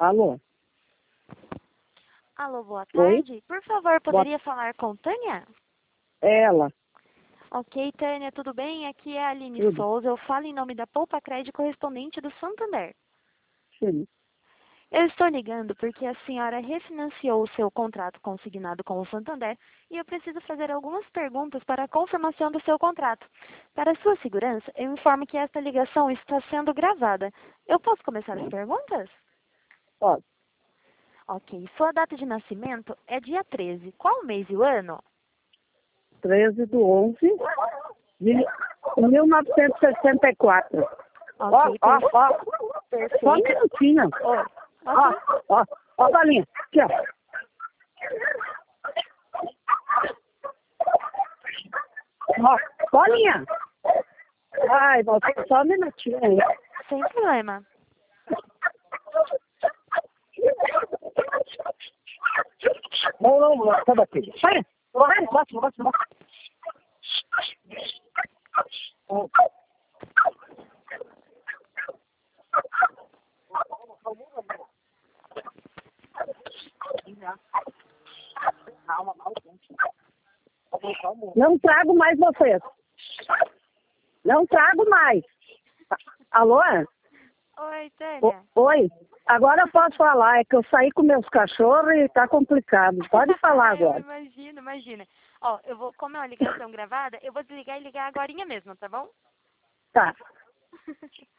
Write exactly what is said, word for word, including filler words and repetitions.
Alô? Alô, boa Oi? tarde. Por favor, poderia falar com Tânia? Ela. Ok, Tânia, tudo bem? Aqui é a Aline Tudo. Souza. Eu falo em nome da Poupa Crédito correspondente do Santander. Sim. Eu estou ligando porque a senhora refinanciou o seu contrato consignado com o Santander e eu preciso fazer algumas perguntas para a confirmação do seu contrato. Para sua segurança, eu informo que esta ligação está sendo gravada. Eu posso começar as perguntas? Pode. Ok. Sua data de nascimento é dia treze. Qual o mês e o ano? treze do onze de mil novecentos e sessenta e quatro. Ó, Ok, ó, ó. perfeito. Só um minutinho. Oi. Ó, Ok. ó. Ó, Galinha. Aqui, ó. Ó, Bolinha. Ai, você só um minutinho aí. Sem problema. Não, não, não. Tá daqui. Sai. Vai, bate, bate, bate. Não trago mais vocês. Não trago mais. Alô? Oi, Tânia. O- Oi? Agora eu posso falar, é que eu saí com meus cachorros e tá complicado. Pode falar Eu agora. imagino, imagina. Ó, eu vou, como é uma ligação gravada, eu vou desligar e ligar agorinha mesmo, tá bom? Tá.